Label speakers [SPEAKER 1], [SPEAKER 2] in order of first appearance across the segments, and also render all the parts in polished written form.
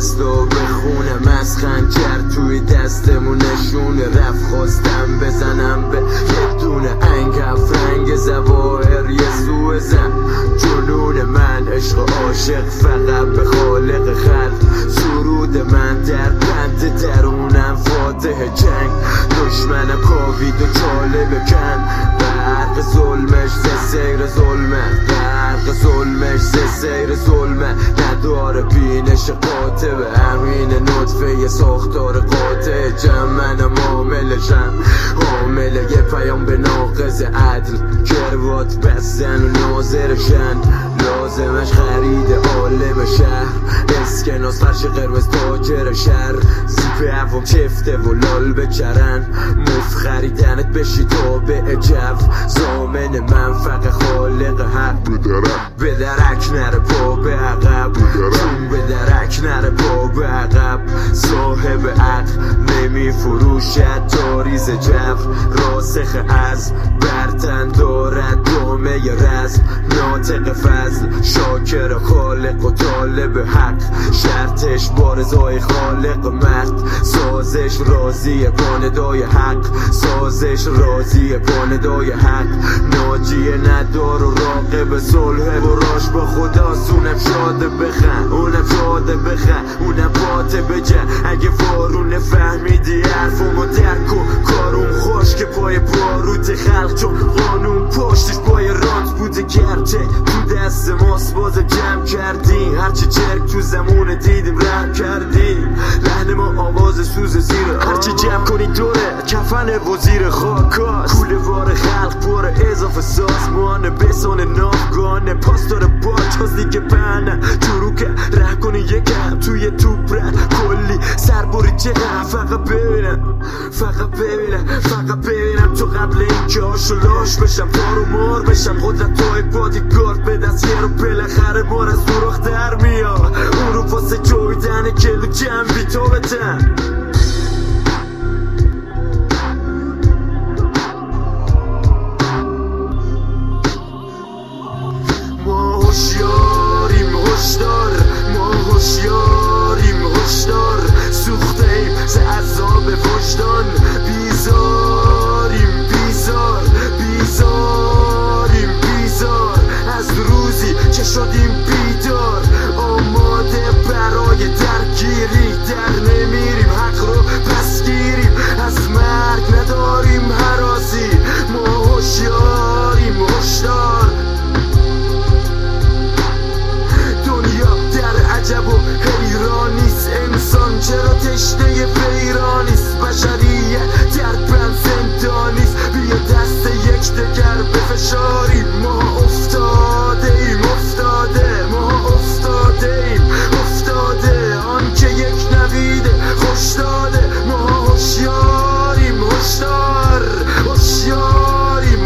[SPEAKER 1] دستو بخونم از خنجر توی دستمون نشونه رفت خواستم بزنم به یه دونه انگ افرنگ زواهر یه سو زن جنون من عشق عاشق فقط به خالق خلق سرود من در بند درونم فاتح جنگ دشمنم کاوید و چاله بکن برق ظلمش سیر ظلمه برق ظلمش سیر ظلمه نداره بینش قاطع به همین نطفه ساختار قاطع منم حاملشم حامل یه پیام به ناقض عدل کروات بستن و ناظرشن لازمش خرید عالم شهر اسکناس فرش قرمز تاجر شهر زیپ عوام چفته و لال بچرن مف خریدنت بشی تابع جو زامن منفق خالق حق به درک نره پا به عقب چون به درک نره پا به عقب صاحب عقل نمی فروشد تاریز جو راسخ از برتن دارد دامه رزم ناطق فضل شاکر خالق و طالب حق شرطش بارزای خالق مرد سازش راضی پاندای حق سازش راضی پاندای حق ناجیه ندار و راقب صلح براش با خدا اونم شاده بخن اونم شاده بخن اونم باته بجن اگه وارونه فهمیدی حرفمو درک کن کاروم خوش که پای باروت خلق چون قانون پشتش پای رات بوده گرچه تو دست ماست باز جمع کردیم هرچی چرک تو زمونه دیدیم رحم کردیم لحن ما آواز سوز زیره هرچی جمع کنی دوره کفن وزیر خاکاست کوله وار خلق پر اضافه سازمانه بسان نافگانه پاستار باج هستی که پنه چروکه ره کنی یکم توی توپ رد کلی سرباری چقدر فقط ببینم تو قبل این که آشولاش بشم تارو مار بشم قدرت توی بادیگارد به دست یه رو بالاخره مار از دروخ در میاد اون رو واسه جویدن کلو جنبی تو بتن ما هوشیاریم هشدار ما هوشیاریم هشدار سوخته ایم ز عذاب وجدان بیزاریم بیزار از روزی که شدیم بیدار آماده برای درگیری در نمیریم حق رو پس گیریم از مرگ نداریم هراسی ما هوشیاریم هشدار دنیا در عجب و حیرانیست انسان چرا تشنه ویرانیست بشریت در بند زندانیست بیا دست یکدیگر بفشاریم ما افتاده آن که یک نوید خوش داده ما هوشیاریم هشدار ما هوشیاریم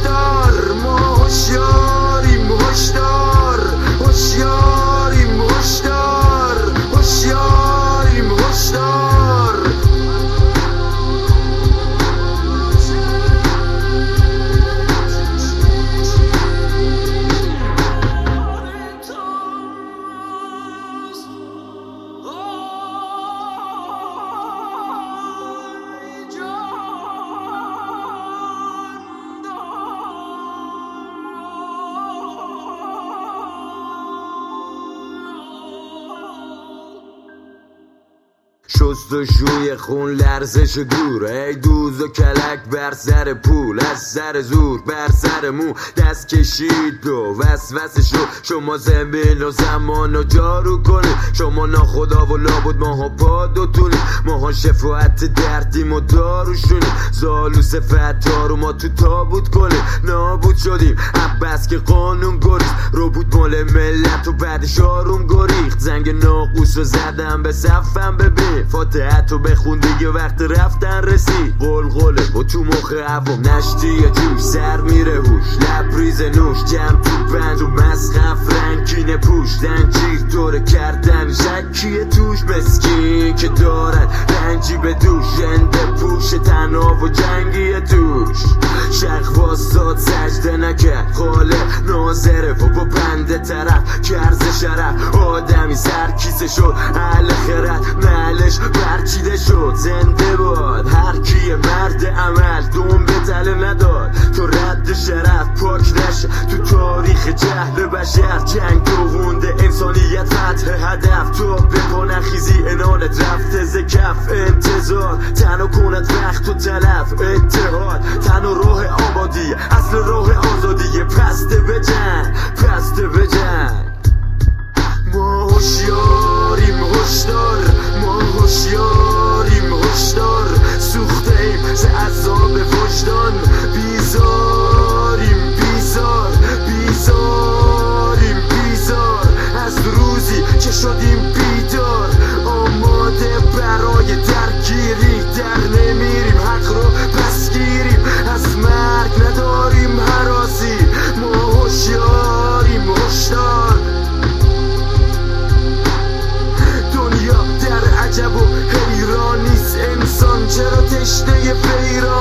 [SPEAKER 1] شست و شوی خون لرزش دور ای دوز و کلک بر سر پول از سر زور بر سر مو دست کشید و وسوسش رو شما زمین و زمان و جارو کنید شما ناخدا و لابد ماها پاد و طولی ماها شفاعت دردیم و داروشونیم زالوس فتار و ما تو تابوت کنیم نابود شدیم عباس که قانون گریز رو بود مال ملت و بعدش آروم گریخت زنگ ناقوس رو زدم به صفم ببین فاتحت رو بخون دیگه وقت رفتن رسید قلقله و تو مخ عوام نشتی جوش سر میره هوش لبریز نوش جمع تو بند و مسخف رنگین پوش دنجیر دوره کردن شکیه توش مسکین که دارن رنجی به دوش ژنده پوش هوش تنها و جنگی توش. شرق واساد سجده نکرد، خاله ناظره و با بنده طرف کرز شرف. آدمی سرکیسه شد اهل خرد، محلش برچیده شد زنده باد. هر کی مرد عمل دوم به تله نداد، تو رد شرف پاک نشه تو تاریخ جهل بشر. جنگ دوونده انسانیت فتح هدف، تو به پا نخیزی انالت رفته ز کف. انتظار تنها کند وقت و تلف، اتحاد تنها راه آبادی، اصل راه آزادی. پسته به جنگ، پسته به جنگ. ما هوشیاریم هشدار، ما هوشیاریم هشدار. سوخته ایم ز عذاب وجدان، بیزاریم بیزار، بیزاریم بیزار. از روزی که شدیم بیدار، آماده برای درگیری. در نمیریم حق رو پس گیریم، از مرگ نداریم هراسی. ما هوشیاریم هشدار. دنیا در عجب و حیرانیست، انسان چرا تشنه فیران.